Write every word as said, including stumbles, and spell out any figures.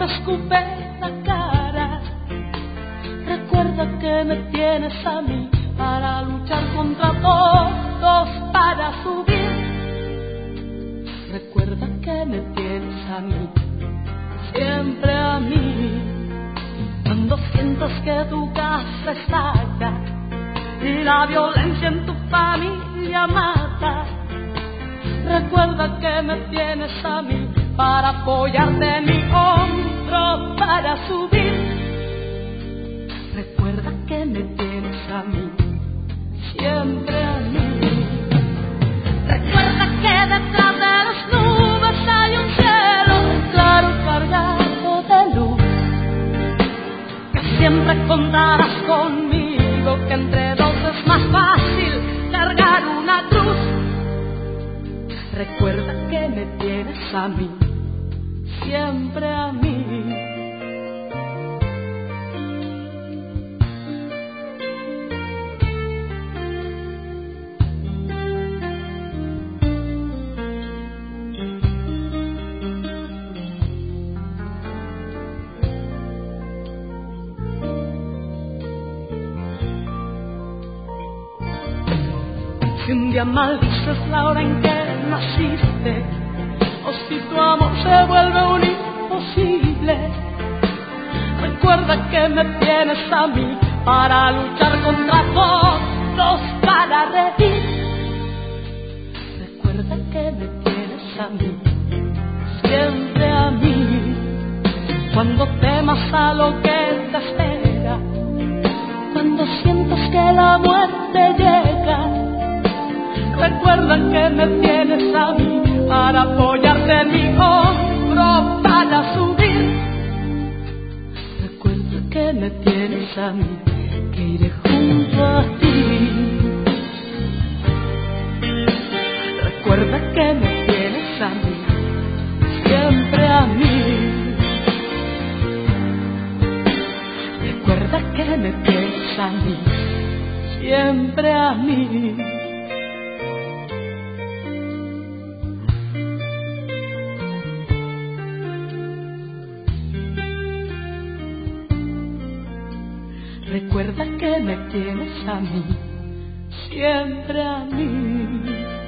te escupe la cara. Recuerda que me tienes a mí para luchar contra todos, para subir. Recuerda que me tienes a mí, siempre a mí. Cuando sientas que tu casa estalla y la violencia en tu familia mata, recuerda que me tienes a mí para apoyarte en mi hombro, para subir. Recuerda que me tienes a mí, siempre a mí. Recuerda que detrás de las nubes hay un cielo claro cargado de luz, que siempre contarás conmigo, que entre dos es más fácil cargar una cruz. Recuerda que me tienes a mí, siempre a mí. Si un día maldices la hora en que naciste, o si tu amor se vuelve un imposible, recuerda que me tienes a mí para luchar contra todos, para reír. Recuerda que me tienes a mí, siempre a mí. Cuando temas a lo que te espera, cuando sientas que la muerte llega, recuerda que me tienes a mí para apoyarte en mi hombro, para subir. Recuerda que me tienes a mí, que iré junto a ti. Recuerda que me tienes a mí, siempre a mí. Recuerda que me tienes a mí, siempre a mí. Recuerda que me tienes a mí, siempre a mí.